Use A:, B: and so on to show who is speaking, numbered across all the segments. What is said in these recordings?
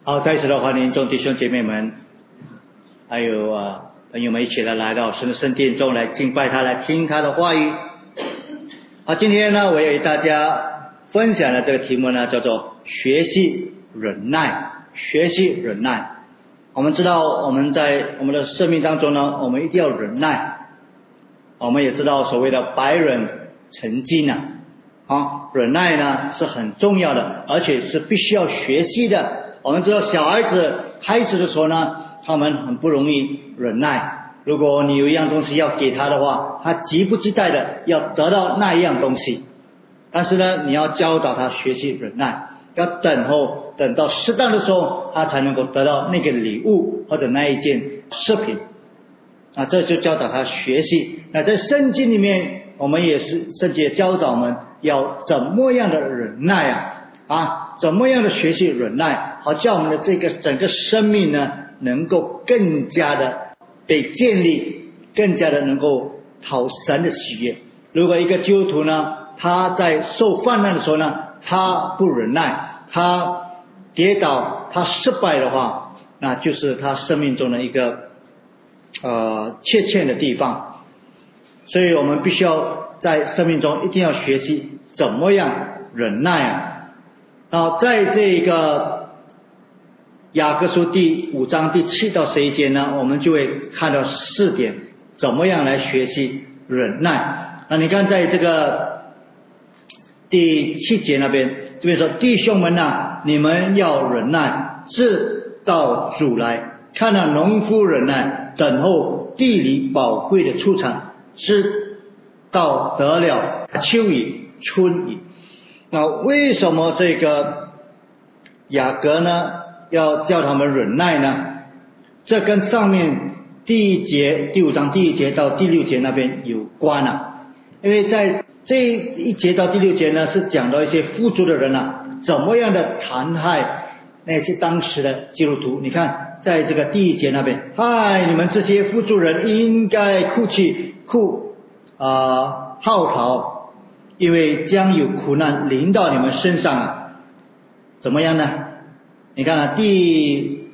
A: 好，再一次的欢迎众弟兄姐妹们，还有朋友们一起来到神的圣殿中来敬拜他，来听他的话语。今天呢，我要与大家分享的这个题目呢，叫做学习忍耐。学习忍耐。我们知道我们在我们的生命当中呢，我们一定要忍耐。我们也知道所谓的百忍成金忍耐呢是很重要的，而且是必须要学习的。我们知道小孩子开始的时候呢，他们很不容易忍耐。如果你有一样东西要给他的话，他急不及待的要得到那一样东西。但是呢，你要教导他学习忍耐，要等到适当的时候，他才能够得到那个礼物或者那一件饰品。这就教导他学习。那在圣经里面，我们也是圣经也教导我们要怎么样的忍耐怎么样的学习忍耐，好叫我们的这个整个生命呢，能够更加的被建立，更加的能够讨神的喜悦。如果一个基督徒呢，他在受患难的时候呢，他不忍耐，他跌倒，他失败的话，那就是他生命中的一个欠的地方。所以我们必须要在生命中一定要学习怎么样忍耐在这个雅各书第5章第7到11节呢，我们就会看到4点怎么样来学习忍耐。你看在这个第7节那边，这边说弟兄们你们要忍耐，直到主来。看到农夫忍耐，等候地里宝贵的出产，直到得了秋雨春雨。那为什么这个雅各呢要叫他们忍耐呢？这跟上面第5章第1节到第6节那边有关因为在这一节到第6节呢，是讲到一些富足的人怎么样的残害那些当时的基督徒。你看在这个第1节那边，你们这些富足人应该哭泣号啕，因为将有苦难临到你们身上怎么样呢？你看第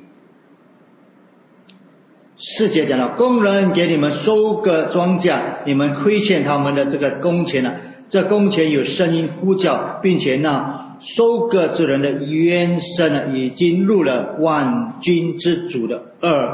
A: 4节讲到，工人给你们收割庄稼，你们亏欠他们的这个工钱这工钱有声音呼叫，并且收割之人的冤声已经入了万军之主的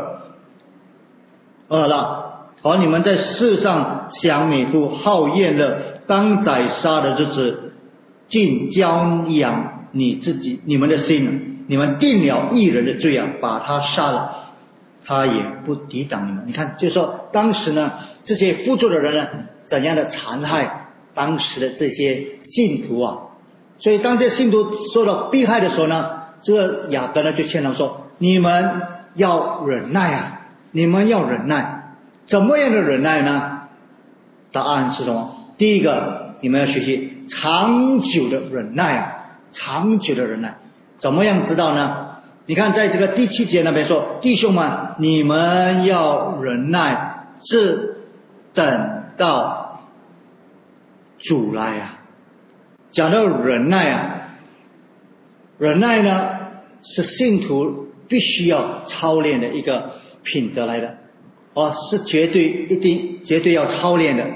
A: 耳了。你们在世上享美福，好宴乐，当宰杀的日子，尽教养你们的心，你们定了义人的罪把他杀了，他也不抵挡你们。你看就是说当时呢，这些富足的人呢，怎样的残害当时的这些信徒所以当这些信徒受到迫害的时候呢，这个雅各呢就劝他们说，你们要忍耐你们要忍耐。怎么样的忍耐呢？答案是什么？第一个，你们要学习长久的忍耐长久的忍耐。怎么样知道呢？你看在这个第7节那边说，弟兄们，你们要忍耐，直等到主来讲到忍耐忍耐呢是信徒必须要操练的一个品德来的是绝对要操练的。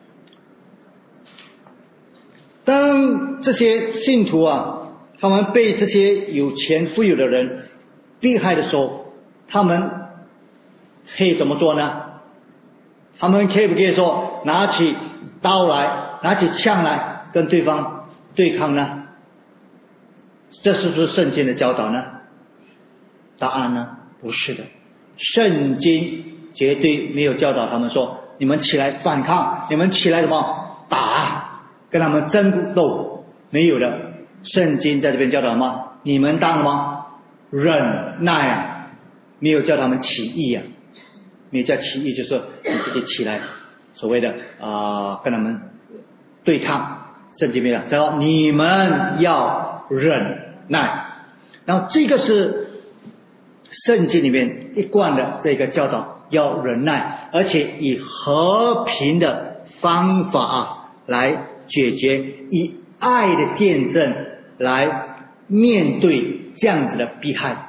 A: 当这些信徒他们被这些有钱富有的人迫害的时候，他们可以怎么做呢？他们可以不可以说拿起刀来，拿起枪来跟对方对抗呢？这是不是圣经的教导呢？答案呢，不是的。圣经绝对没有教导他们说，你们起来反抗，你们起来什么打，跟他们争斗，没有的。圣经在这边教导什么？你们当什么忍耐没有叫他们起义没有叫起义，就是说你自己起来，所谓的跟他们对抗。圣经没有叫你们要忍耐，然后这个是圣经里面一贯的这个教导，要忍耐，而且以和平的方法来解决，以爱的见证来面对这样子的迫害。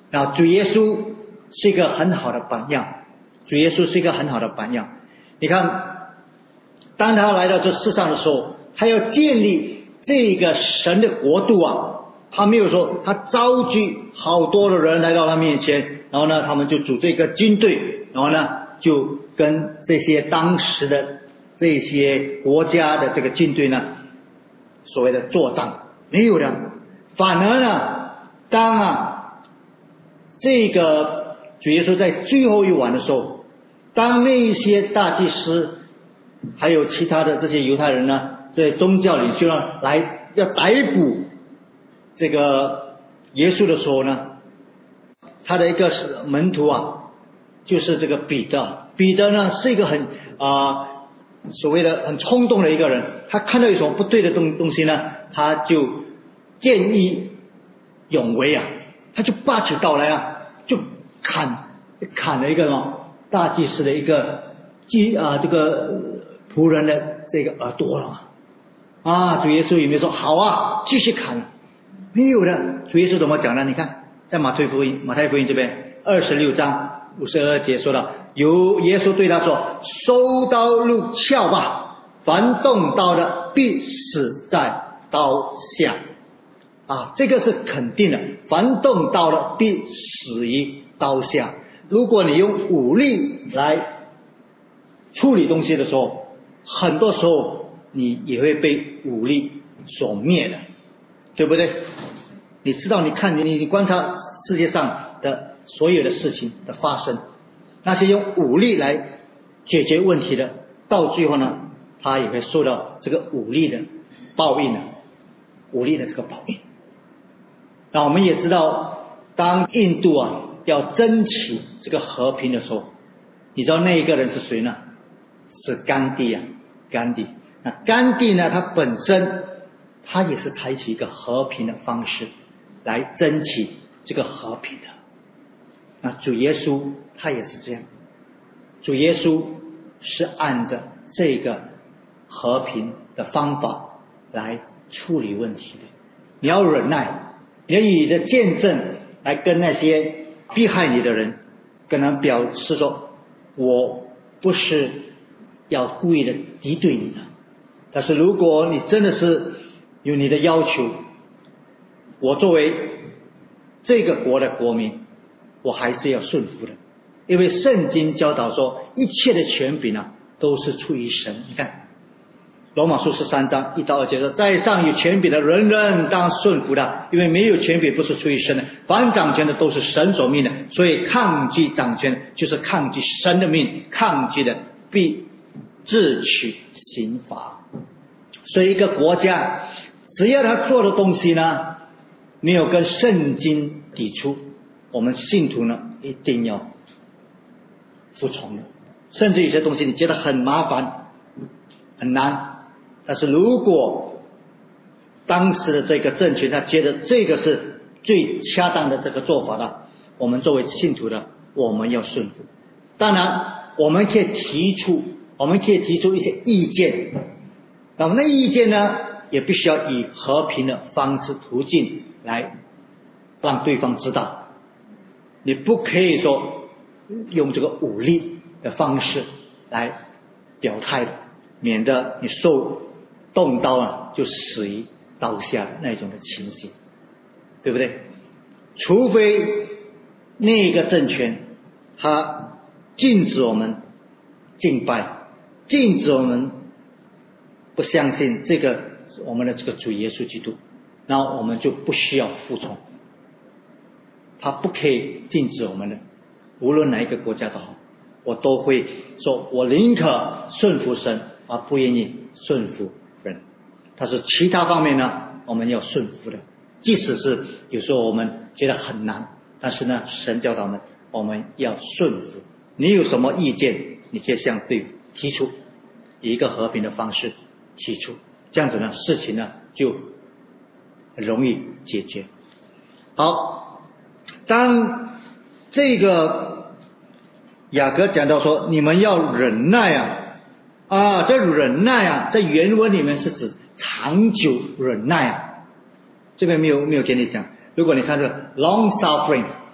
A: 然后主耶稣是一个很好的榜样，主耶稣是一个很好的榜样。你看，当他来到这世上的时候，他要建立这个神的国度啊，他没有说他召集好多的人来到他面前，然后呢他们就组织一个军队，然后呢就跟这些当时的这些国家的这个军队呢所谓的作战，没有的。反而呢，当这个主耶稣在最后一晚的时候，当那一些大祭司还有其他的这些犹太人呢，这些宗教领袖呢来要逮捕这个耶稣的时候呢，他的一个门徒就是这个彼得。彼得呢是一个很所谓的很冲动的一个人，他看到有什么不对的东西呢，他就见义勇为他就拔起刀来就砍了一个大祭司的一个这个仆人的这个耳朵了主耶稣也没有说好继续砍，没有的。主耶稣怎么讲呢？你看在马太福音这边26章52节说到，有耶稣对他说，收刀入鞘吧，凡动刀的必死在刀下这个是肯定的，凡动刀的必死于刀下。如果你用武力来处理东西的时候，很多时候你也会被武力所灭的，对不对？你知道，你看你观察世界上的所有的事情的发生，那些用武力来解决问题的，到最后呢，他也会受到这个武力的报应武力的这个报应。那我们也知道，当印度要争取这个和平的时候，你知道那一个人是谁呢？是甘地甘地。那甘地呢，他本身他也是采取一个和平的方式来争取这个和平的。那主耶稣他也是这样，主耶稣是按着这个和平的方法来处理问题的。你要忍耐，你要以你的见证来跟那些逼害你的人跟他表示说，我不是要故意的敌对你的，但是如果你真的是有你的要求，我作为这个国的国民，我还是要顺服的。因为圣经教导说，一切的权柄都是出于神。你看罗马书13章1到2节说，在上有权柄的人人当顺服的，因为没有权柄不是出于神的，凡掌权的都是神所命的，所以抗拒掌权就是抗拒神的命，抗拒的必自取刑罚。所以一个国家只要他做的东西呢没有跟圣经抵触，我们信徒呢一定要服从的。甚至有些东西你觉得很麻烦很难，但是如果当时的这个政权他觉得这个是最恰当的这个做法了，我们作为信徒的我们要顺服。当然我们可以提出一些意见，那么那意见呢也必须要以和平的方式途径来让对方知道，你不可以说用这个武力的方式来表态的，免得你受动刀就死于刀下的那种的情形，对不对？除非那个政权他禁止我们敬拜，禁止我们不相信这个我们的这个主耶稣基督，那我们就不需要服从，他不可以禁止我们的。无论哪一个国家都好，我都会说我宁可顺服神而不愿意顺服人。但是其他方面呢我们要顺服的，即使是有时候我们觉得很难，但是呢神教导我们要顺服。你有什么意见你可以向对方提出，以一个和平的方式提出，这样子呢事情呢就很容易解决。好，当这个雅各讲到说你们要忍耐这忍耐在原文里面是指长久忍耐这边没有给你讲。如果你看这个 long suffering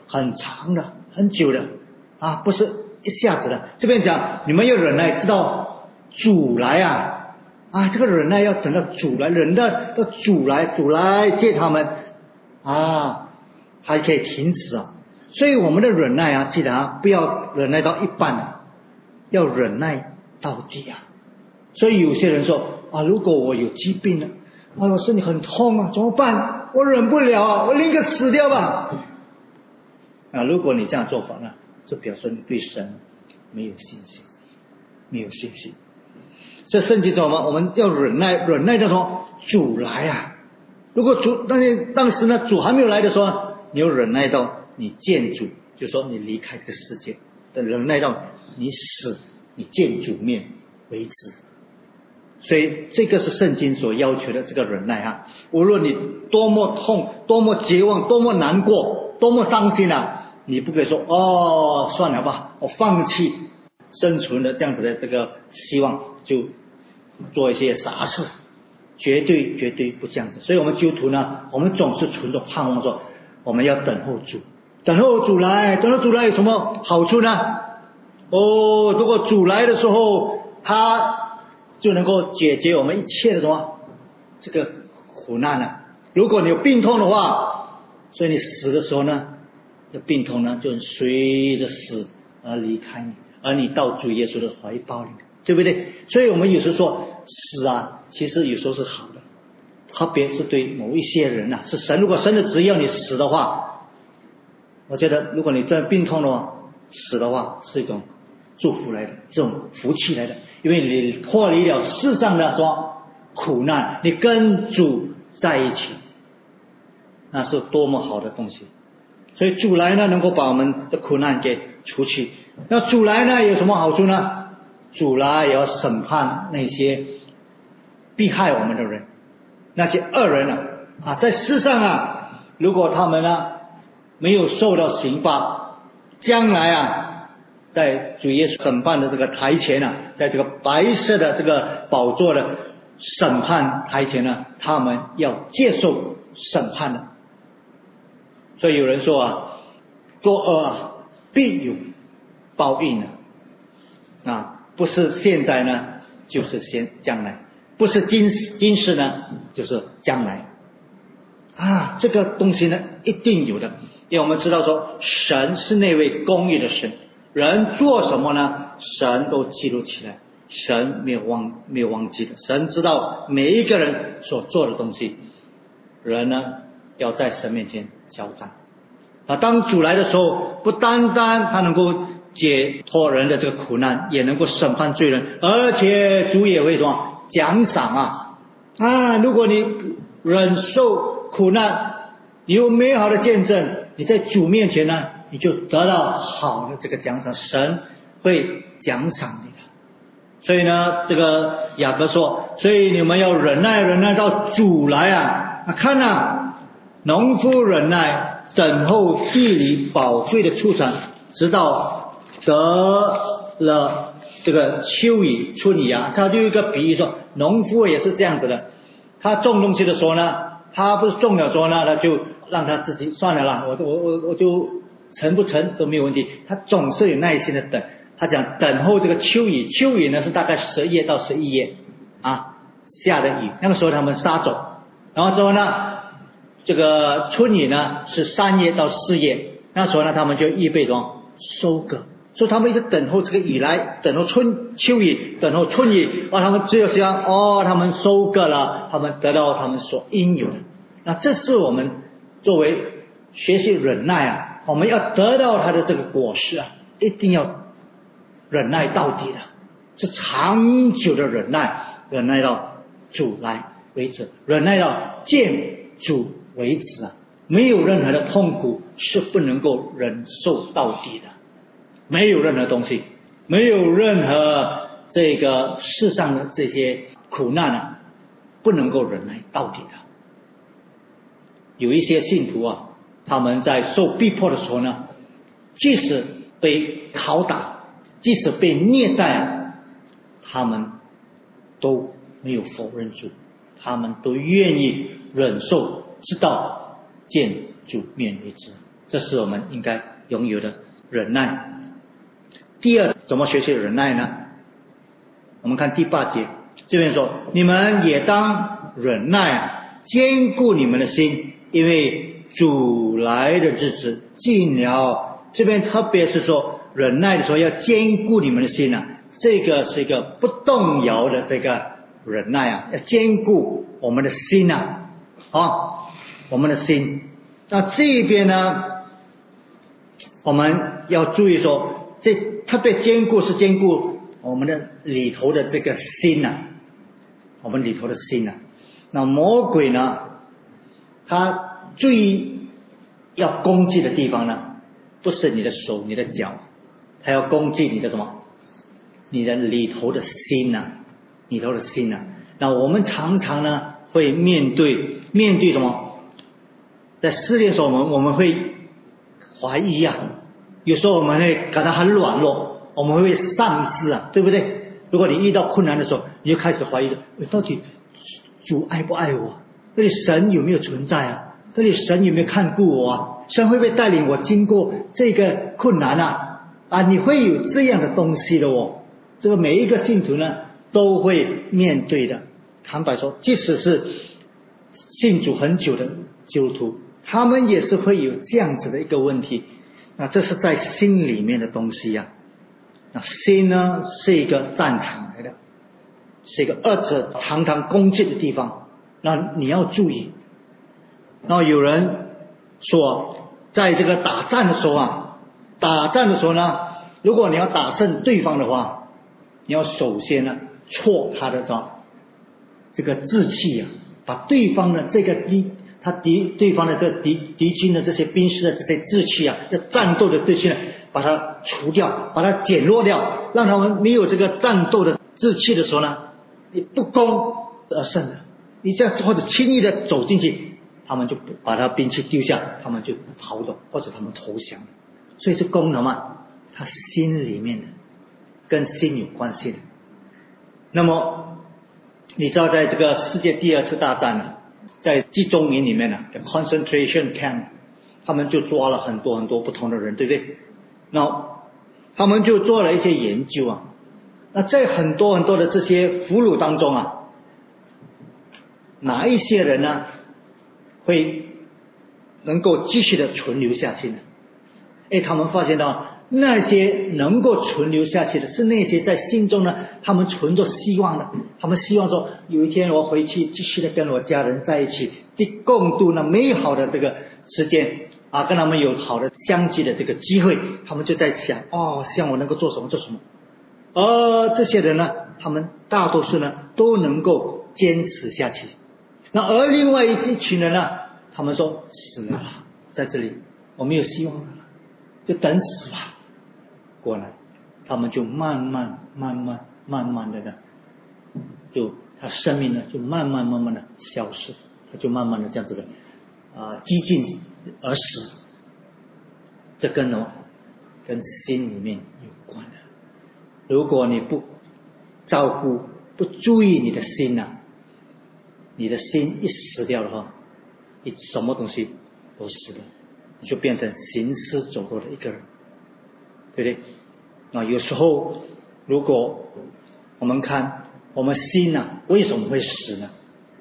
A: 很长的、很久的啊，不是一下子的。这边讲你们要忍耐，知道主来啊，这个忍耐要等到主来，忍耐到主来接他们啊，还可以停止啊。所以我们的忍耐记得不要忍耐到一半要忍耐到底啊。所以有些人说如果我有疾病了我身体很痛怎么办？我忍不了我宁可死掉吧。如果你这样做法呢，就表示你对神没有信心。这圣经中我们要忍耐到说主来如果当时呢主还没有来的时候你要忍耐到你见主，就说你离开这个世界，忍耐到你死，你见主面为止。所以这个是圣经所要求的这个忍耐无论你多么痛，多么绝望，多么难过，多么伤心你不可以说算了吧，我放弃生存的这样子的这个希望，就做一些傻事，绝对不这样子。所以我们基督徒呢，我们总是存着盼望说我们要等候主，等候主来有什么好处呢？如果主来的时候他就能够解决我们一切的什么这个苦难如果你有病痛的话，所以你死的时候呢，这病痛呢就随着死而离开你，而你到主耶稣的怀抱里，对不对？所以我们有时说死其实有时候是好的，特别是对某一些人是神，如果神的旨意要你死的话，我觉得如果你真的病痛的话，死的话是一种祝福来的，这种福气来的，因为你脱离了世上的说苦难，你跟主在一起，那是多么好的东西。所以主来呢能够把我们的苦难给除去。那主来呢有什么好处呢？主来也要审判那些逼害我们的人，那些恶人在世上如果他们没有受到刑罚，将来在主耶稣审判的这个台前在这个白色的这个宝座的审判台前他们要接受审判的。所以有人说作恶必有报应不是现在呢就是将来，不是今世呢就是将来这个东西呢一定有的。因为我们知道说神是那位公义的神，人做什么呢神都记录起来，神没有忘记的，神知道每一个人所做的东西，人呢要在神面前交账当主来的时候，不单单他能够解脱人的这个苦难，也能够审判罪人，而且主也会什么奖赏如果你忍受苦难，你有美好的见证，你在主面前呢你就得到好的这个奖赏，神会奖赏你的。所以呢这个雅各说，所以你们要忍耐到主来看农夫忍耐等候地里宝贵的出产，直到得了这个秋雨春雨他就有一个比喻说，农夫也是这样子的，他种东西的时候呢，他不是种了之后呢，他就让他自己算了啦，我就成不成都没有问题，他总是有耐心的等。他讲等候这个秋雨，秋雨呢是大概10月到11月下的雨，那个时候他们撒种，然后之后呢这个春雨呢是3月到4月，那时候呢他们就预备着收割，所以他们一直等候这个雨来，等候秋雨，等候春雨他们最后希望他们收割了，他们得到他们所应有的。那这是我们作为学习忍耐我们要得到他的这个果实一定要忍耐到底的，是长久的忍耐，忍耐到主来为止，忍耐到见主为止没有任何的痛苦是不能够忍受到底的，没有任何东西，没有任何这个世上的这些苦难不能够忍耐到底的。有一些信徒他们在受逼迫的时候呢，即使被拷打，即使被虐待他们都没有否认主，他们都愿意忍受，直到见主面为止。 这是我们应该拥有的忍耐。第二，怎么学习忍耐呢？我们看第8节，这边说，你们也当忍耐，坚固你们的心，因为主来的日子近了。这边特别是说忍耐的时候要坚固你们的心这个是一个不动摇的这个忍耐要坚固我们的心我们的心。那这边呢，我们要注意说，这特别坚固是坚固我们的里头的这个心我们里头的心那魔鬼呢，他最要攻击的地方呢，不是你的手你的脚，他要攻击你的什么？你的里头的心里头的心那我们常常呢会面对什么？在试炼的时候我们会怀疑有时候我们会感到很软弱，我们会丧志对不对？如果你遇到困难的时候，你就开始怀疑到底主爱不爱我？到底神有没有存在到底神有没有看顾我神会不会带领我经过这个困难你会有这样的东西的这个每一个信徒呢都会面对的。坦白说，即使是信主很久的基督徒，他们也是会有这样子的一个问题。那这是在心里面的东西那心呢是一个战场来的，是一个恶者常常攻击的地方。那你要注意。那有人说，在这个打仗的时候呢，如果你要打胜对方的话，你要首先呢挫他的这个志气把对方的这个对方的敌军的这些兵士的这些志气这战斗的志气呢，把它除掉，把它减弱掉，让他们没有这个战斗的志气的时候呢，你不攻而胜的，你这样或者轻易的走进去，他们就把他兵器丢下，他们就逃走或者他们投降。所以是攻了嘛，他心里面的跟心有关系的。那么你知道在这个世界第2次大战在集中营里面的 concentration camp， 他们就抓了很多很多不同的人，对不对？那他们就做了一些研究那在很多很多的这些俘虏当中哪一些人呢会能够继续的存留下去呢？他们发现到那些能够存留下去的是那些在心中呢，他们存着希望的，他们希望说有一天我回去继续的跟我家人在一起，共度那美好的这个时间跟他们有好的相聚的这个机会。他们就在想希望我能够做什么。这些人呢，他们大多数呢都能够坚持下去。那而另外一群人呢，他们说死了，在这里我没有希望了，就等死吧。过来他们就慢慢的就他生命呢就慢慢的消失，他就慢慢的这样子的激进而死。这跟心里面有关的。如果你不照顾不注意你的心你的心一死掉的话，你什么东西都死了，你就变成行尸走肉的一个人，对不对？那有时候如果我们看我们心为什么会死呢？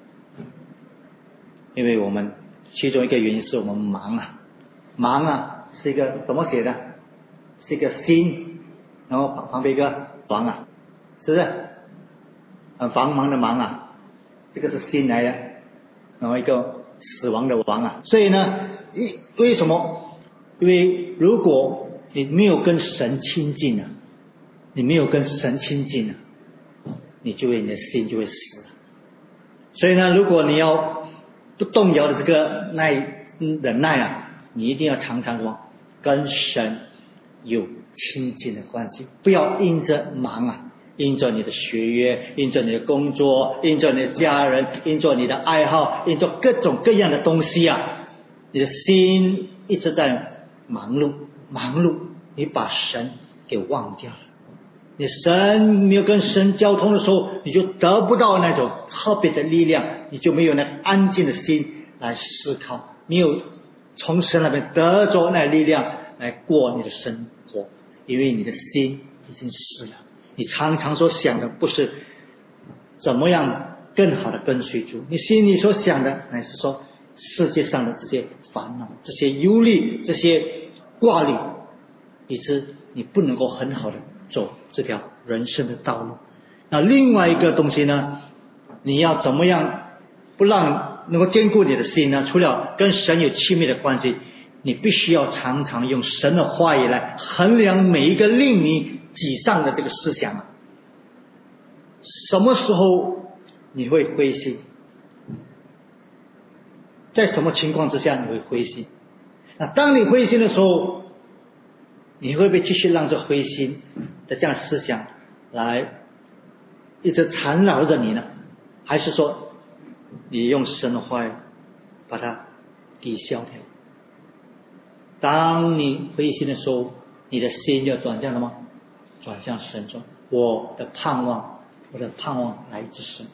A: 因为我们其中一个原因是我们忙是一个怎么写的？是一个心，然后旁边一个亡是不是？繁忙的忙这个是心来的，然后一个死亡的亡所以呢，为什么？因为如果你没有跟神亲近你的心就会死了。所以呢，如果你要不动摇的这个忍耐你一定要常常什么？跟神有亲近的关系，不要因着忙因着你的学业，因着你的工作，因着你的家人，因着你的爱好，因着各种各样的东西你的心一直在忙碌，你把神给忘掉了。你没有跟神交通的时候，你就得不到那种特别的力量，你就没有那安静的心来思考，没有从神那边得着那力量来过你的生活，因为你的心已经死了。你常常所想的不是怎么样更好的跟随主，你心里所想的乃是说世界上的这些烦恼、这些忧虑、这些挂虑，以致你不能够很好的走这条人生的道路。那另外一个东西呢，你要怎么样不让能够坚固你的心呢？除了跟神有亲密的关系，你必须要常常用神的话语来衡量每一个令你沮丧的这个思想啊。什么时候你会灰心？在什么情况之下你会灰心？那当你灰心的时候，你会不会继续让这灰心的这样的思想来一直缠绕着你呢？还是说你用神的话语把它抵消掉？当你灰心的时候，你的心要转向什么？转向神中。我的盼望来自神，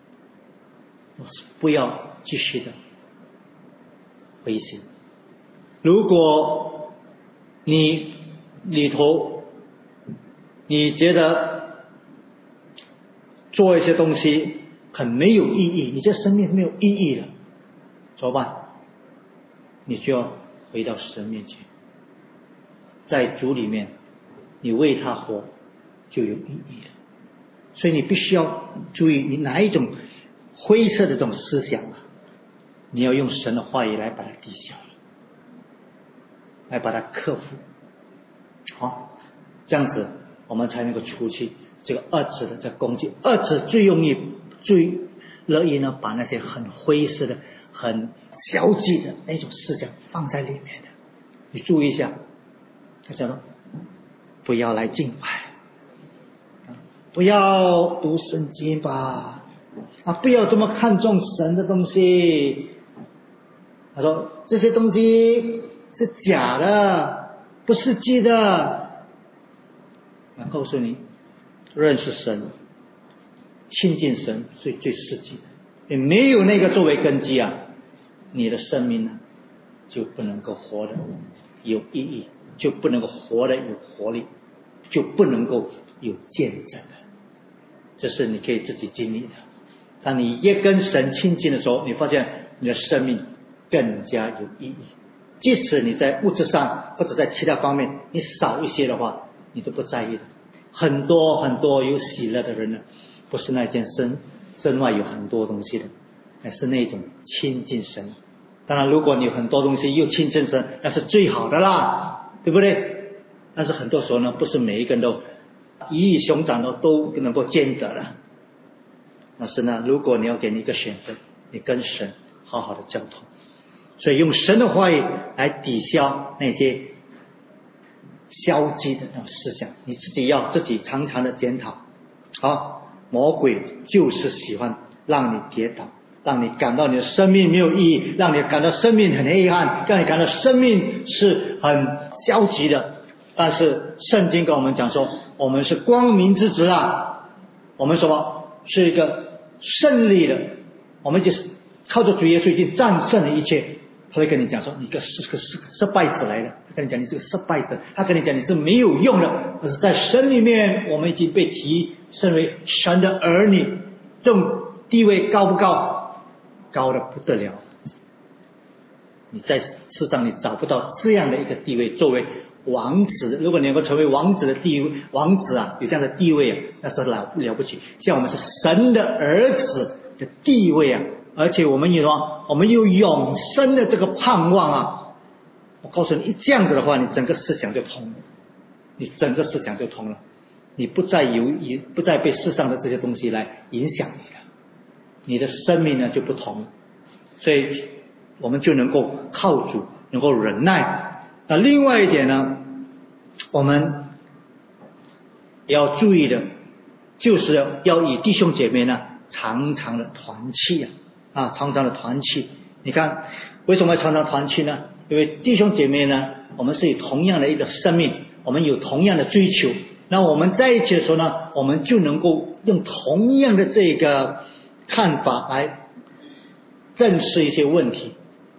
A: 不要继续的灰心。如果你里头你觉得做一些东西很没有意义，你这生命没有意义了，怎么办？你就要回到神面前，在主里面你为他活就有意义了。所以你必须要注意你哪一种灰色的这种思想啊，你要用神的话语来把它抵消，来把它克服。好，这样子我们才能够除去这个恶者的这攻击。恶者最容易最乐意呢把那些很灰色的很消极的那种思想放在里面的。你注意一下，他讲说不要来敬拜，不要读圣经吧，不要这么看重神的东西。他说这些东西是假的，不实际的。我告诉你，认识神亲近神是最实际的。你没有那个作为根基啊，你的生命呢就不能够活得有意义，就不能够活得有活力，就不能够有见证的。这是你可以自己经历的。当你越跟神亲近的时候，你发现你的生命更加有意义。即使你在物质上或者在其他方面你少一些的话，你都不在意的。很多很多有喜乐的人呢，不是那件身外有很多东西的，而是那种亲近神。当然如果你有很多东西又亲近神，那是最好的啦，对不对？但是很多时候呢，不是每一个人都一亿熊掌都能够兼得了。但是呢，如果你要给你一个选择，你跟神好好的交通，所以用神的话语来抵消那些消极的那种思想，你自己要自己常常的检讨。好，魔鬼就是喜欢让你跌倒，让你感到你的生命没有意义，让你感到生命很黑暗，让你感到生命是很消极的。但是圣经跟我们讲说，我们是光明之子啊，我们什么是一个胜利的，我们就是靠着主耶稣已经战胜了一切。他会跟你讲说你是个失败者来的，他跟你讲你是个失败者，他跟你讲你是没有用的。可是在神里面我们已经被提升为神的儿女，这种地位高不高？高的不得了。你在世上你找不到这样的一个地位，作为王子，如果你能够成为王子的地位，王子啊有这样的地位啊，那是了不起。像我们是神的儿子的地位啊，而且我们有什么？我们有永生的这个盼望啊！我告诉你，这样子的话，你整个思想就通了，你整个思想就通了，你不再被世上的这些东西来影响你了，你的生命呢就不同了。所以我们就能够靠主，能够忍耐。那另外一点呢，我们要注意的，就是要与弟兄姐妹呢常常的团契啊，常常的团契。你看为什么要常常团契呢？因为弟兄姐妹呢，我们是有同样的一个生命，我们有同样的追求，那我们在一起的时候呢，我们就能够用同样的这个看法来认识一些问题，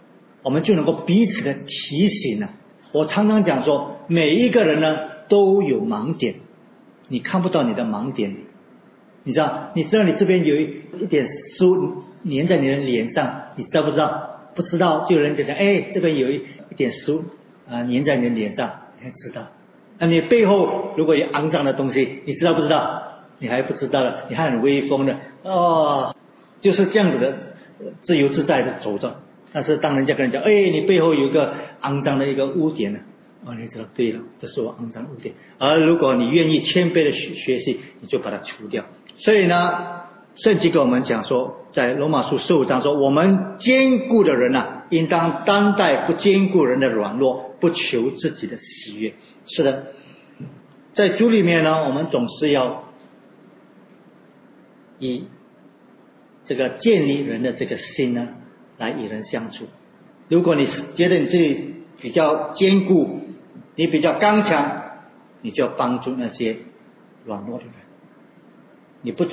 A: 我们就能够彼此的提醒了。我常常讲说，每一个人呢都有盲点，你看不到你的盲点，你知道你这边有一点书粘在你的脸上，你知道不知道？不知道，就有人讲这边有一点书粘在你的脸上，你还知道。那你背后如果有肮脏的东西，你知道不知道？你还不知道了，你还很威风的就是这样子的自由自在的走着。但是当人家跟人讲你背后有一个肮脏的一个污点呢，你知道对了，这是我肮脏的污点。而如果你愿意谦卑的学习，你就把它除掉。所以呢，圣经跟我们讲说，在罗马书15章说，我们坚固的人应当担待不坚固人的软弱，不求自己的喜悦。是的，在主里面呢，我们总是要以这个建立人的这个心呢来与人相处。如果你觉得你自己比较坚固，你比较刚强，你就要帮助那些软弱的人。你不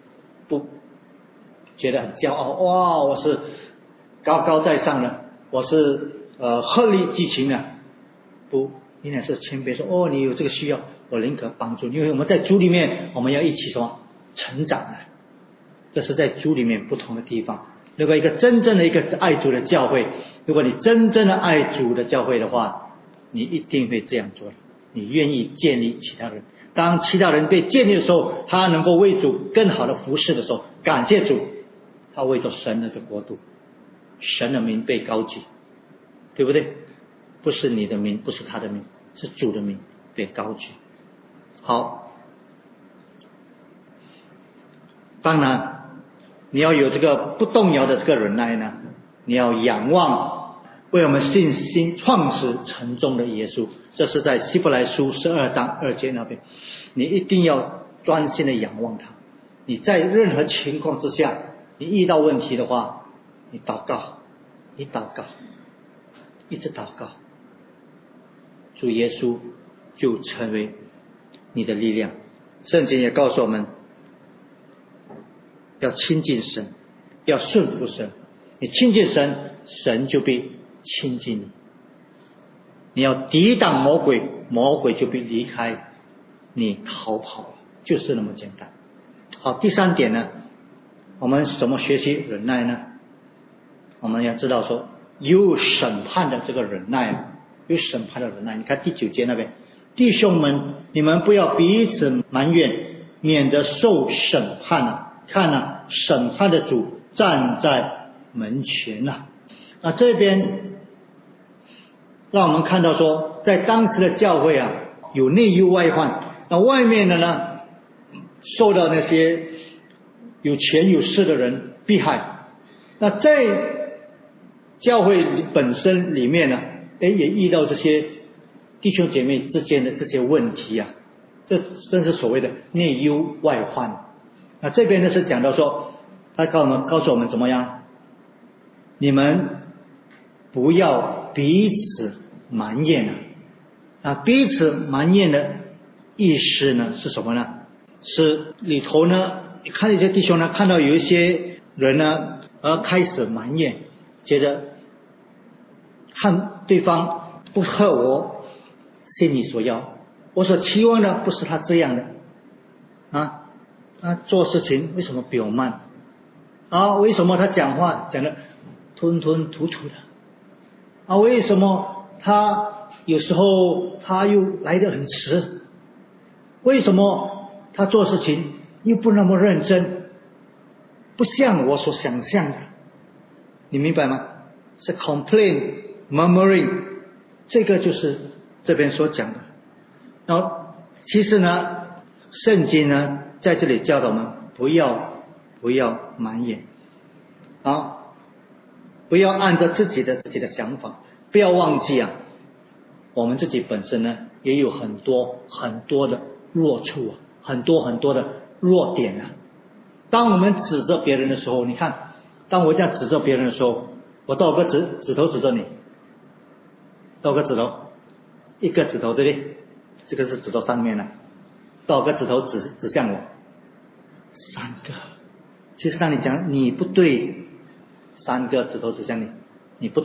A: 觉得很骄傲，我是高高在上的，我是鹤立鸡群的，不，应该是谦卑说你有这个需要，我宁可帮助你。因为我们在主里面，我们要一起成长的，这是在主里面不同的地方。如果一个真正的一个爱主的教会，如果你真正的爱主的教会的话，你一定会这样做的。你愿意建立其他人，当其他人被建立的时候，他能够为主更好的服侍的时候，感谢主，他为着神的这国度，神的名被高举，对不对？不是你的名，不是他的名，是主的名被高举。好，当然你要有这个不动摇的这个忍耐呢，你要仰望为我们信心创始成终的耶稣。这是在希伯来书12章2节那边，你一定要专心的仰望他。你在任何情况之下，你遇到问题的话，你祷告，一直祷告，主耶稣就成为你的力量。圣经也告诉我们要亲近神，要顺服神。你亲近神，神就必亲近你。你要抵挡魔鬼，魔鬼就必离开你逃跑了，就是那么简单。好，第三点呢，我们怎么学习忍耐呢？我们要知道说，有审判的这个忍耐，有审判的忍耐。你看第9节那边，弟兄们，你们不要彼此埋怨，免得受审判了。看审判的主站在门前了。这边让我们看到说，在当时的教会有内忧外患。那外面的呢，受到那些有权有势的人迫害。那在教会本身里面呢，也遇到这些弟兄姐妹之间的这些问题这真是所谓的内忧外患。那这边呢是讲到说，他告诉我们怎么样，你们不要彼此埋怨彼此埋怨的意思呢是什么呢？是里头呢，你看一些弟兄呢，看到有一些人呢开始埋怨，觉得看对方不合我心里所要，我所期望的不是他这样的做事情为什么比我慢为什么他讲话讲得吞吞吐吐的为什么他有时候他又来得很迟，为什么他做事情又不那么认真，不像我所想象的。你明白吗？是 complain murmuring， 这个就是这边所讲的。然后其实呢，圣经呢在这里教导我们不要埋怨不要按照自己的想法，不要忘记我们自己本身呢也有很多的弱处很多的弱点当我们指责别人的时候，你看，当我这样指责别人的时候，我多少个指头指着你？多少个指头？一个指头对不对？这个是指头上面多少个指头指向我？3个。其实当你讲你不对，3个指头指向你，你不对，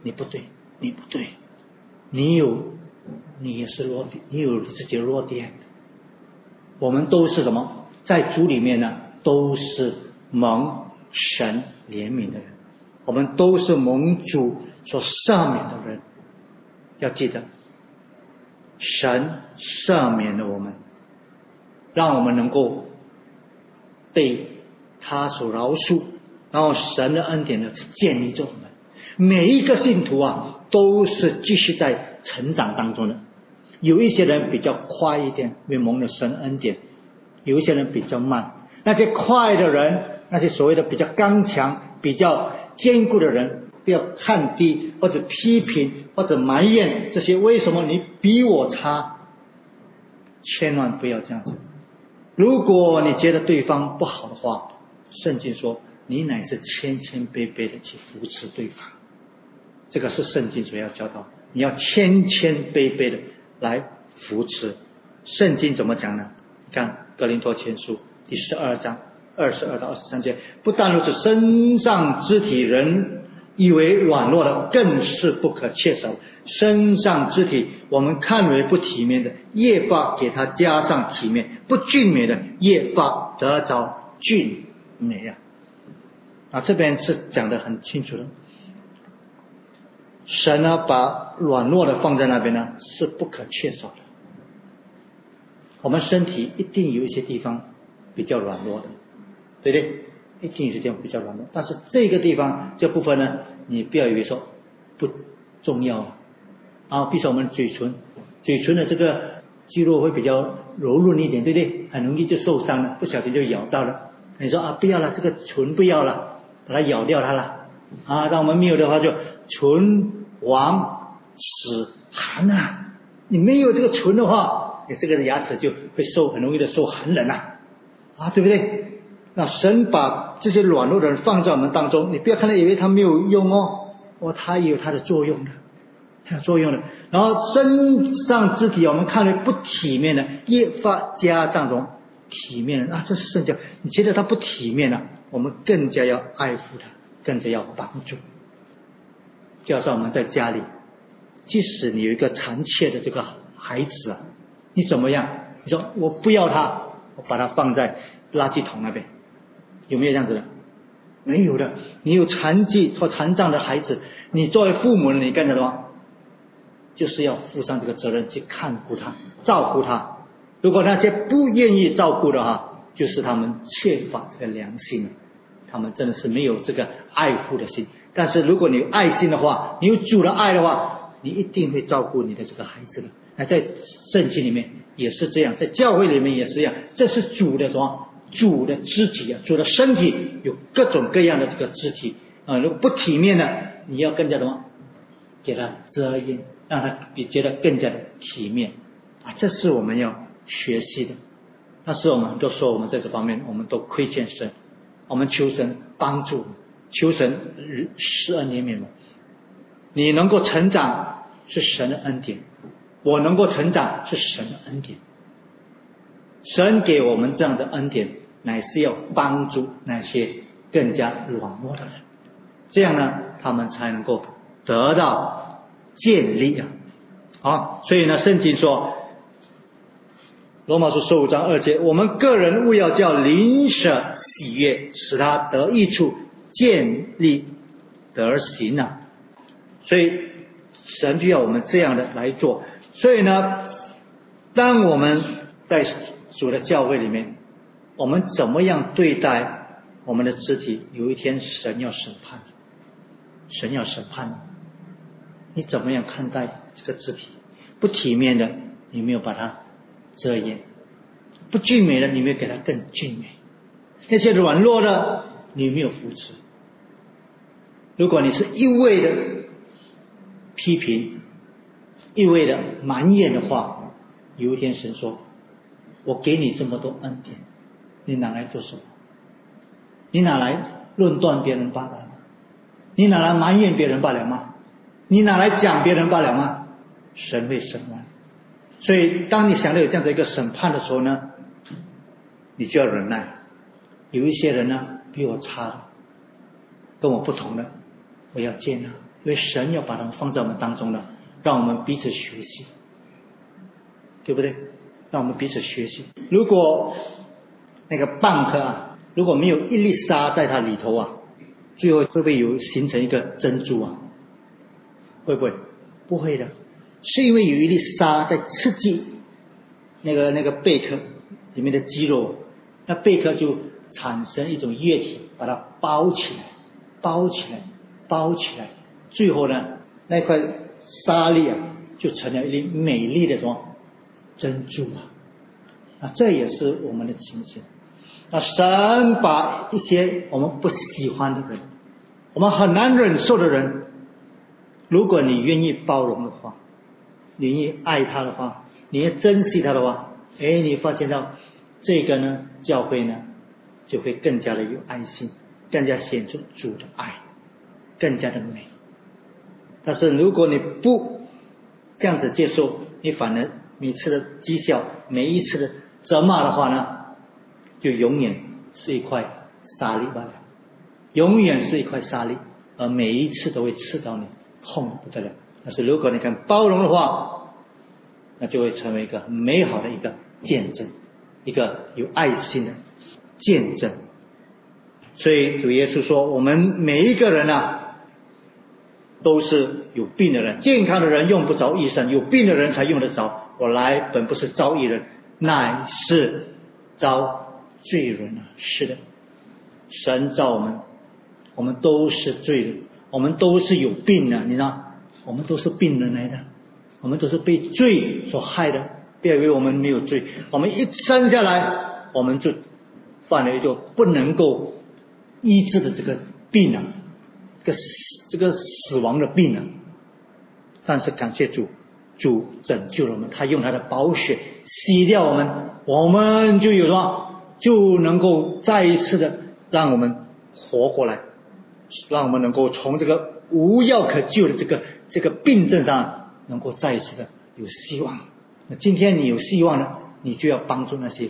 A: 你不对，你不对，你也是弱点，你有自己的弱点。我们都是什么？在主里面呢，都是蒙神怜悯的人，我们都是蒙主所赦免的人。要记得，神赦免了我们，让我们能够被他所饶恕，然后神的恩典呢是建立着我们。每一个信徒啊，都是继续在成长当中的。有一些人比较快一点，因为蒙了神恩典；有一些人比较慢。那些快的人，那些所谓的比较刚强、比较坚固的人，不要看低或者批评或者埋怨这些，为什么你比我差？千万不要这样子。如果你觉得对方不好的话，圣经说你乃是谦谦卑卑的去扶持对方，这个是圣经所要教导，你要谦谦卑卑的来扶持。圣经怎么讲呢？你看哥林多前书第12章22到23节，不但如此，身上肢体人以为软弱的，更是不可缺少。身上肢体我们看为不体面的，越发给他加上体面；不俊美的，越发得着俊美啊！这边是讲得很清楚的。神呢，把软弱的放在那边呢，是不可缺少的。我们身体一定有一些地方比较软弱的，对不对？一定有些地方比较软弱，但是这个地方这部分呢，你不要以为说不重要啊。比如说我们嘴唇的这个肌肉会比较柔润一点，对不对？很容易就受伤了，不小心就咬到了。你说啊，不要了，这个唇不要了，把它咬掉它了啊。当我们没有的话，就唇亡齿寒啊。你没有这个唇的话，你这个牙齿就会很容易的受寒冷啊，对不对？那神把这些软弱的人放在我们当中，你不要看他以为他没有用他也有他的作用的，他有作用的。然后身上肢体我们看为不体面的，越发加上这种体面的这是圣教。你觉得他不体面了，我们更加要爱护他，更加要帮助。加上我们在家里，即使你有一个残缺的这个孩子啊，你怎么样？你说我不要他，我把他放在垃圾桶那边，有没有这样子的？没有的。你有残疾或残障的孩子，你作为父母，你干什么？就是要负上这个责任，去看顾他，照顾他。如果那些不愿意照顾的话，就是他们缺乏这个良心，他们真的是没有这个爱护的心。但是如果你有爱心的话，你有主的爱的话，你一定会照顾你的这个孩子的。那在圣经里面也是这样，在教会里面也是这样，这是主的什么？主的肢体主的身体有各种各样的这个肢体如果不体面的，你要更加的给他遮掩，让他觉得更加的体面这是我们要学习的。但是我们都说我们在这方面我们都亏欠神，我们求神帮助，求神施恩怜悯我。你能够成长是神的恩典，我能够成长是神的恩典。神给我们这样的恩典，乃是要帮助那些更加软弱的人，这样呢，他们才能够得到建立所以呢，圣经说罗马书15章2节，我们个人务要叫邻舍喜悦，使他得益处，建立得行所以神就要我们这样的来做。所以呢，当我们在主的教会里面，我们怎么样对待我们的肢体？有一天神要审判，神要审判你怎么样看待这个肢体？不体面的，你没有把它遮掩；不俊美的，你没有给它更俊美；那些软弱的，你没有扶持。如果你是一味的批评，一味的埋怨的话，有一天神说，我给你这么多恩典，你拿来做什么？你拿来论断别人罢了吗？你拿来埋怨别人罢了吗？你拿来讲别人罢了吗？神会审判。所以当你想到有这样的一个审判的时候呢，你就要忍耐。有一些人呢比我差的，跟我不同的，我要接纳， 因为神要把他们放在我们当中了，让我们彼此学习，对不对？让我们彼此学习。如果那个蚌壳啊，如果没有一粒沙在它里头啊，最后会不会有形成一个珍珠啊？会不会？不会的，是因为有一粒沙在刺激那个贝壳里面的肌肉，那贝壳就产生一种液体，把它包起来，最后呢，那块沙粒啊，就成了一粒美丽的什么珍珠啊！这也是我们的情形。那神把一些我们不喜欢的人，我们很难忍受的人，如果你愿意包容的话，你愿意爱他的话，你也珍惜他的话，你发现到这个呢，教会呢就会更加的有爱心，更加显出主的爱，更加的美。但是如果你不这样子接受，你反而每次的讥笑，每一次的责骂的话呢，就永远是一块沙粒罢了，永远是一块沙粒，而每一次都会刺到你，痛得不得了。但是如果你敢包容的话，那就会成为一个很美好的一个见证，一个有爱心的见证。所以主耶稣说，我们每一个人啊，都是有病的人，健康的人用不着医生，有病的人才用得着。我来本不是招义人，乃是招罪人啊！是的，神造我们，我们都是罪人，我们都是有病的，你知道，我们都是病人来的，我们都是被罪所害的。不要以为我们没有罪，我们一生下来，我们就犯了一个不能够医治的这个病啊，这个死亡的病啊。但是感谢主，主拯救了我们，他用他的宝血洗掉我们，我们就有什么，就能够再一次的让我们活过来，让我们能够从这个无药可救的这个病症上能够再一次的有希望。那今天你有希望了，你就要帮助那些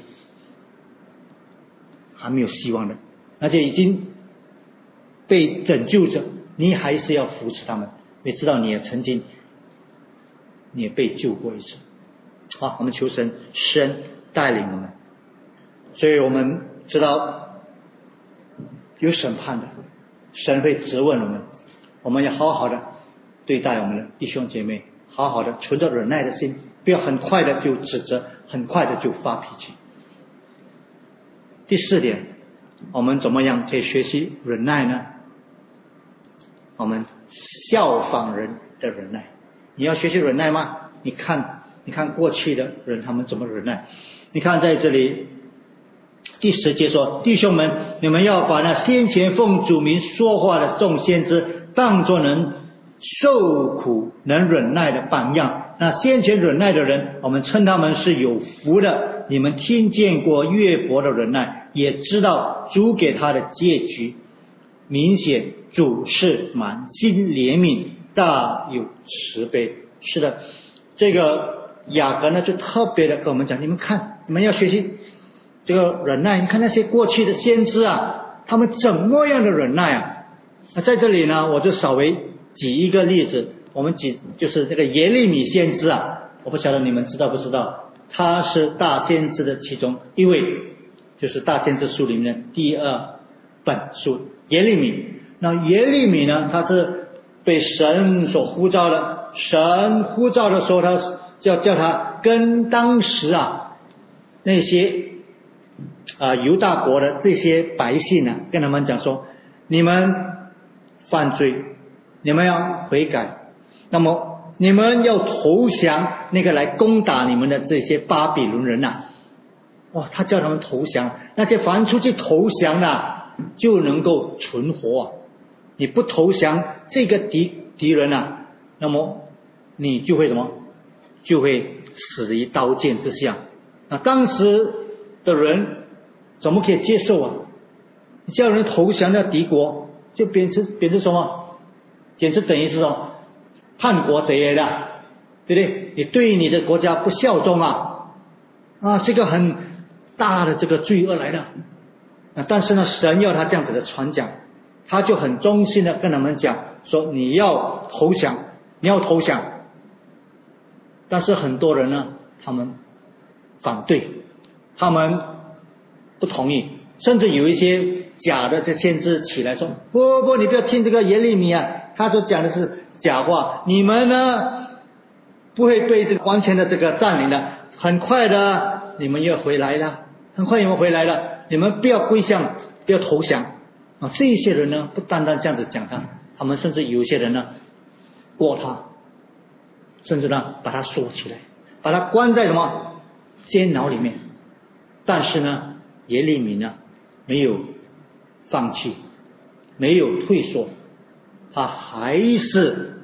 A: 还没有希望的，而且已经被拯救者，你还是要扶持他们。你知道你也曾经你也被救过一次。好，我们求神施恩带领我们。所以我们知道有审判的，神会质问我们，我们要好好的对待我们的弟兄姐妹，好好的存着忍耐的心，不要很快的就指责，很快的就发脾气。第四点，我们怎么样可以学习忍耐呢？我们效仿人的忍耐。你要学习忍耐吗？你看过去的人他们怎么忍耐。你看在这里第10节说，弟兄们，你们要把那先前奉主名说话的众先知当作能受苦能忍耐的榜样。那先前忍耐的人，我们称他们是有福的。你们听见过约伯的忍耐，也知道主给他的结局。明显主是满心怜悯，大有慈悲。是的，这个雅各呢就特别的跟我们讲，你们看，你们要学习这个忍耐。你看那些过去的先知啊，他们怎么样的忍耐啊？那在这里呢，我就稍微举一个例子。我们举就是这个耶利米先知啊，我不晓得你们知道不知道，他是大先知的其中一位，就是大先知书里面的第2本书耶利米。那耶利米呢，他是被神所呼召的，神呼召的时候，他叫他跟当时那些犹大国的这些百姓呢，跟他们讲说，你们犯罪，你们要悔改，那么你们要投降那个来攻打你们的这些巴比伦人啊。哇，他叫他们投降，那些凡出去投降就能够存活啊。你不投降这个敌人啊，那么你就会什么？就会死于刀剑之下。那当时的人怎么可以接受啊？你叫人投降的敌国，就变成什么？简直等于是说叛国贼来的，对不对？你对你的国家不效忠是一个很大的这个罪恶来的。但是呢，神要他这样子的传讲，他就很忠心的跟他们讲， 说你要投降，你要投降。但是很多人呢，他们反对，他们不同意，甚至有一些假的这先知起来说，不，你不要听这个耶利米啊，他所讲的是假话，你们呢不会被这个完全的这个占领的，很快的你们要回来了，很快你们回来了，你们不要归向，不要投降啊！这一些人呢，不单单这样子讲他们甚至有一些人呢过他，甚至呢把他锁起来，把他关在什么监牢里面。但是呢，耶利米呢没有放弃，没有退缩，他还是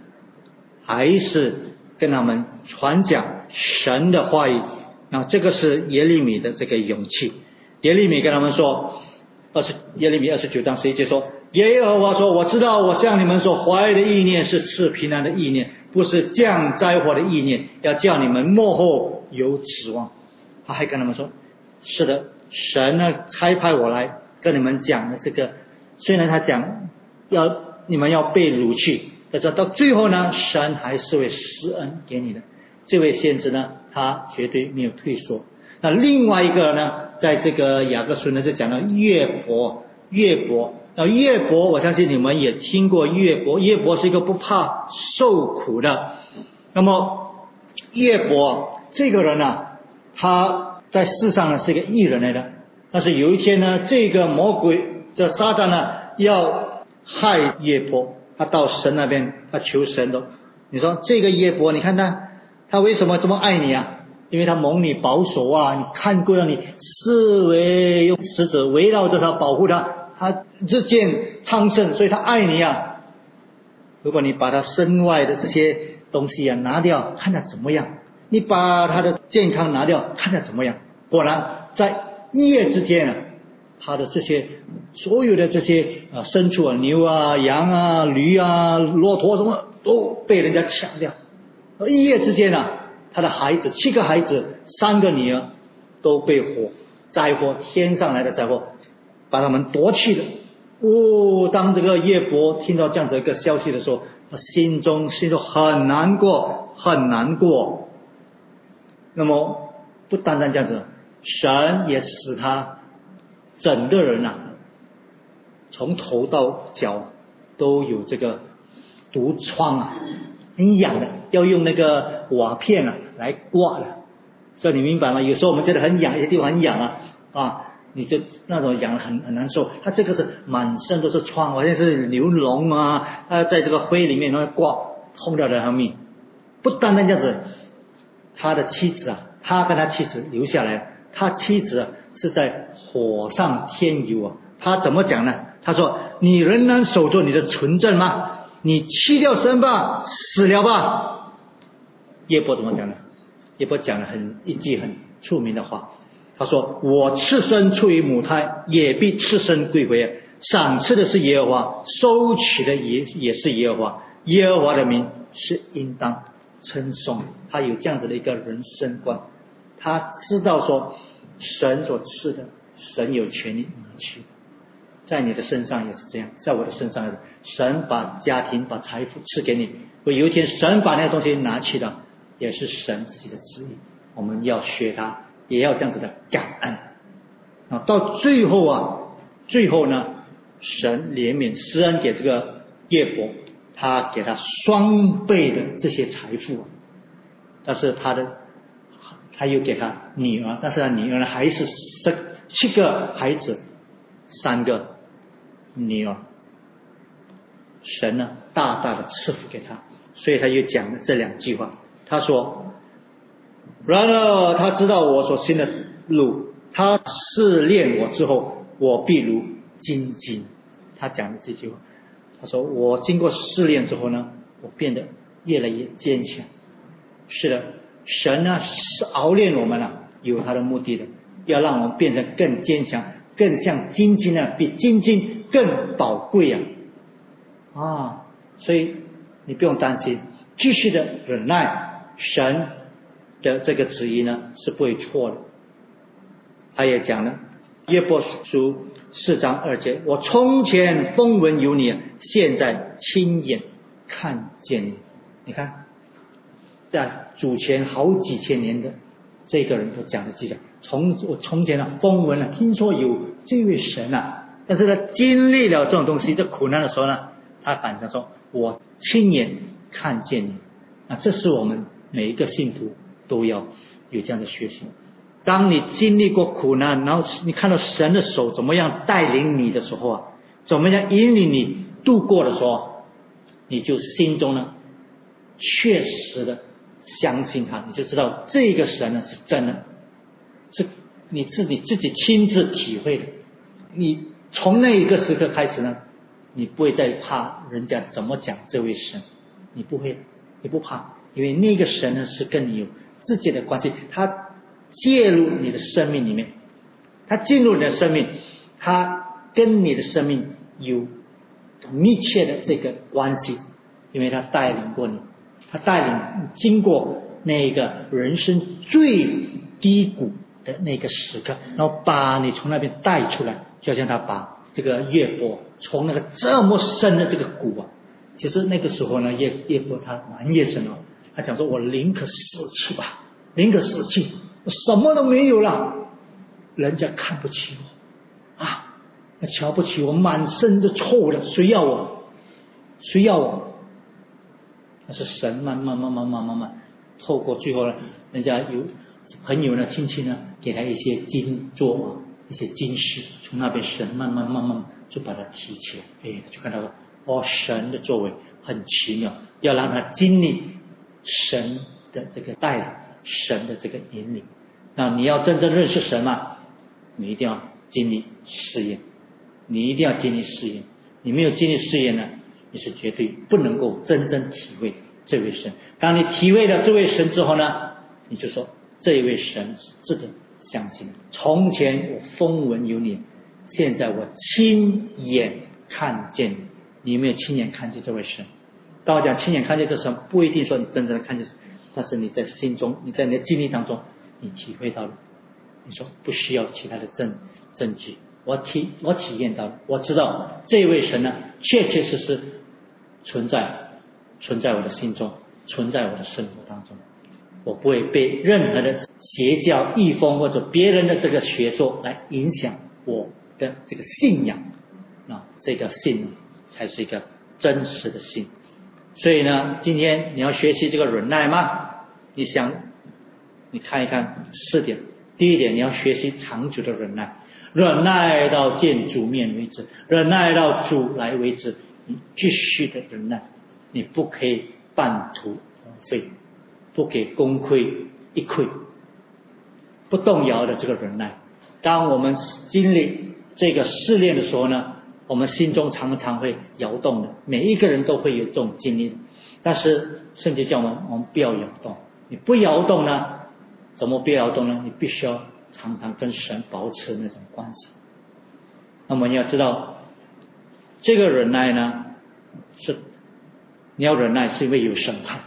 A: 跟他们传讲神的话语。那这个是耶利米的这个勇气。耶利米跟他们说，耶利米29章11节说，耶和华说，我知道我向你们所怀的意念是赐平安的意念，不是降灾祸的意念，要叫你们末后有指望。他还跟他们说，是的，神呢差派我来跟你们讲的这个，虽然他讲你们要被掳去，但是到最后呢，神还是会施恩给你的。这位先知呢，他绝对没有退缩。那另外一个呢，在这个雅各书呢就讲到约伯。那约伯我相信你们也听过约伯是一个不怕受苦的。那么约伯这个人呢，他在世上呢是一个义人来的，但是有一天呢，这个魔鬼的撒旦呢要害约伯，他到神那边他求神的。你说这个约伯，你看他为什么这么爱你啊？因为他蒙你保守啊，你看过了，你视为用使者围绕着他保护他日渐昌盛，所以他爱你啊。如果你把他身外的这些东西啊拿掉，看他怎么样？你把他的健康拿掉，看他怎么样？果然在一夜之间啊，他的这些所有的这些牲畜啊，牛啊、羊啊、驴啊、骆驼什么都被人家抢掉。一夜之间啊，他的孩子7个孩子3个女儿都被灾祸天上来的灾祸把他们夺去了。当这个约伯听到这样子一个消息的时候，他心中很难过。那么不单单这样子，神也使他整个人啊，从头到脚都有这个毒疮啊，很痒的，要用那个瓦片啊来刮的。所以你明白吗？有时候我们觉得很痒，有些地方很痒你就那种痒很难受。他这个是满身都是疮，好像是牛脓啊，在这个灰里面然后刮，痛掉了他命。不单单这样子，他的妻子啊，他跟他妻子留下来，他妻子是在火上添油他怎么讲呢？他说，你仍然守着你的纯正吗？你弃掉神吧，死了吧。约伯怎么讲呢？约伯讲了一句很出名的话，他说，我赤身出于母胎，也必赤身归回，赏赐的是耶和华，收取的也是耶和华，耶和华的名是应当称颂。他有这样子的一个人生观，他知道说神所赐的，神有权利拿去。在你的身上也是这样，在我的身上也是，神把家庭把财富赐给你，有一天神把那个东西拿去了，也是神自己的旨意。我们要学他，也要这样子的感恩到最后呢，神怜悯施恩给这个约伯，他给他双倍的这些财富，但是他又给他女儿，但是他女儿呢还是生7个孩子3个女儿，神呢大大的赐福给他。所以他又讲了这2句话，他说，然而他知道我所行的路，他试炼我之后，我必如精金。他讲的这句话，他说我经过试炼之后呢，我变得越来越坚强。是的，神呢是熬炼我们有他的目的的，要让我们变得更坚强，更像金金比金金更宝贵所以你不用担心，继续的忍耐，神的这个旨意呢是不会错的。他也讲了约伯书4章2节，我从前风闻有你，现在亲眼看见你。你看，在主前好几千年的这个人都讲的记载，我从前风闻听说有这位神但是他经历了这种东西，这苦难的时候他反正说我亲眼看见你。这是我们每一个信徒都要有这样的学习。当你经历过苦难，然后你看到神的手怎么样带领你的时候怎么样引领你度过的时候，你就心中确实的相信他，你就知道这个神是真的，是你自己亲自体会的。你从那一个时刻开始你不会再怕人家怎么讲这位神，你不会，你不怕，因为那个神是跟你有自己的关系，他介入你的生命里面，他进入你的生命，他跟你的生命有密切的这个关系，因为他带领过你，他带领你经过那个人生最低谷的那个时刻，然后把你从那边带出来，就好像他把这个约伯从那个这么深的这个谷其实那个时候约伯他蛮越深他讲说我宁可死去吧，宁可死去，我什么都没有了，人家看不起我瞧不起我，满身的臭的，谁要我？那是神慢慢透过最后人家有朋友亲戚给他一些金座一些金饰，从那边神慢慢就把他提起来，就看到神的作为很奇妙，要让他经历神的这个带领，神的这个引领。那你要真正认识神你一定要经历试验，你没有经历试验你是绝对不能够真正体会这位神。当你体会了这位神之后你就说这一位神是值得相信的。从前我风闻有你，现在我亲眼看见你。你有没有亲眼看见这位神？当我讲亲眼看见这神，不一定说你真正的看见，但是你在心中，你在你的经历当中你体会到了，你说不需要其他的证据，我体验到了，我知道这位神确确实实存在我的心中，存在我的生活当中，我不会被任何的邪教异风或者别人的这个学说来影响我的这个信仰这个信才是一个真实的信。所以今天你要学习这个忍耐吗？你看一看4点。第一点，你要学习长久的忍耐，忍耐到见主面为止，忍耐到主来为止，你继续的忍耐，你不可以半途而废，不给功亏一篑，不动摇的这个忍耐。当我们经历这个试炼的时候我们心中常常会摇动的，每一个人都会有这种经历的。但是圣经叫我们不要摇动，你不摇动怎么不摇动呢？你必须要常常跟神保持那种关系。那么你要知道这个忍耐是你要忍耐是因为有审判，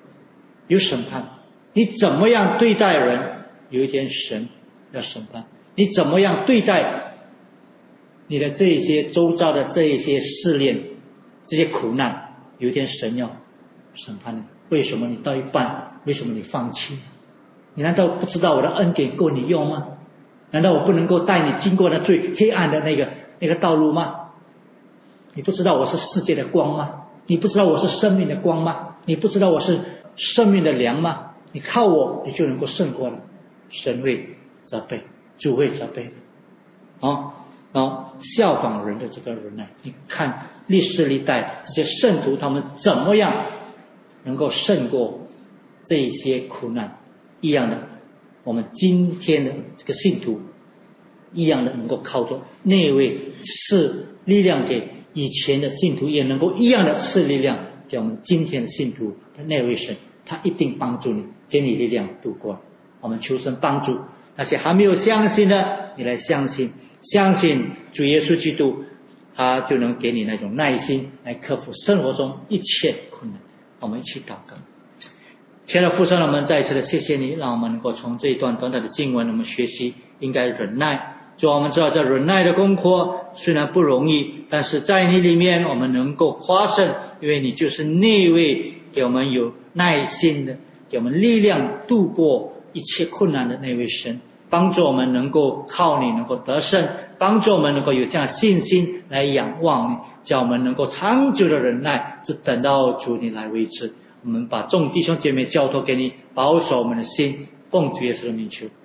A: 你怎么样对待人，有一天神要审判，你怎么样对待你的这一些周遭的这一些试炼，这些苦难，有一天神要审判你。为什么你到一半，为什么你放弃？你难道不知道我的恩典够你用吗？难道我不能够带你经过那最黑暗的那个道路吗？你不知道我是世界的光吗？你不知道我是生命的光吗？你不知道我是生命的粮吗？你靠我你就能够胜过了。神会责备，主会责备效仿人的这个忍耐。你看历史历代这些圣徒他们怎么样能够胜过这些苦难，一样的我们今天的这个信徒一样的能够靠着那位赐力量给以前的信徒，也能够一样的赐力量给我们今天的信徒的那位神，他一定帮助你，给你力量度过。我们求神帮助那些还没有相信的，你来相信主耶稣基督，他就能给你那种耐心来克服生活中一切困难。我们一起祷告。亲爱的父神，我们再一次的谢谢你，让我们能够从这一段短短的经文我们学习应该忍耐， 主，我们知道这忍耐的功课虽然不容易，但是在你里面我们能够夸胜，因为你就是那位给我们有耐心的，给我们力量度过一切困难的那位神，帮助我们能够靠你能够得胜，帮助我们能够有这样信心来仰望你，叫我们能够长久的忍耐，直等到主你来为止。我们把众弟兄姐妹交托给你，保守我们的心，奉主耶稣的名求。